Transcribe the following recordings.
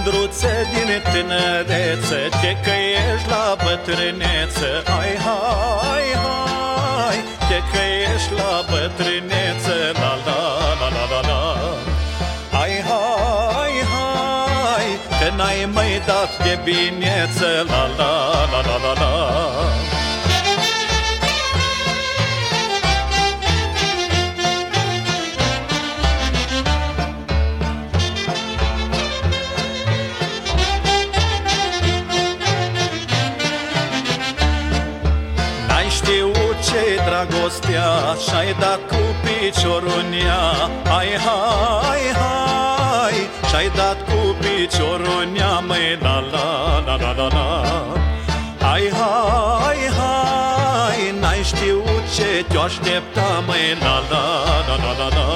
Mândruțe din tinerețe, te că ești la bătrânețe. Hai, hai, hai, te că ești la bătrânețe. La, la, la, la, la, la. Hai, hai, hai, că n-ai mai dat de binețe. La, la, la, la, la, la. Ce-i dragostea și-ai dat cu piciorul în ea. Hai, hai, hai, și-ai dat cu piciorul în ea, măi, la, la, la, la, la, la. Hai, hai, hai, n-ai știut ce te-o aștepta, măi, la, la, la, la, la, la.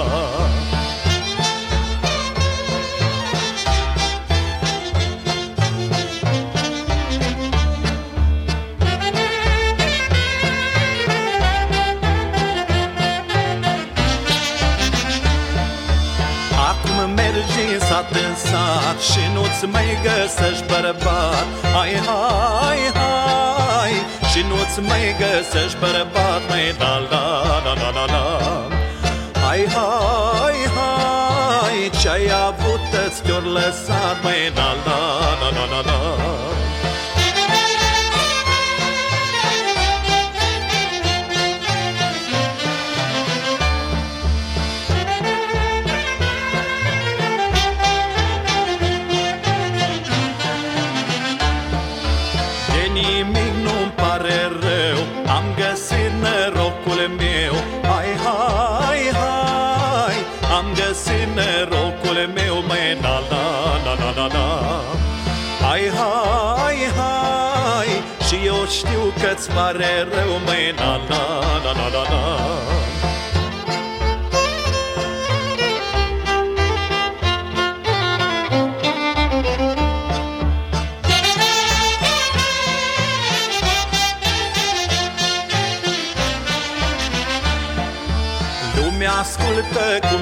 Mergi sat în sat și nu-ți mai găsești bărbat. Hai, hai, hai, și nu-ți mai găsești bărbat, măi, la, la, la, la, la, la. Hai, hai, hai, ce-ai avut ți-or lăsat, măi, la, la, la, la, la, la. Nimic nu-mi pare rău, am găsit norocul meu. Hai, hai, hai, am găsit norocul meu, măi, la, la, la, la, la, la. Hai, hai, hai, și eu știu că-ți pare rău, măi, la, la, la, la, la, la. Ascultă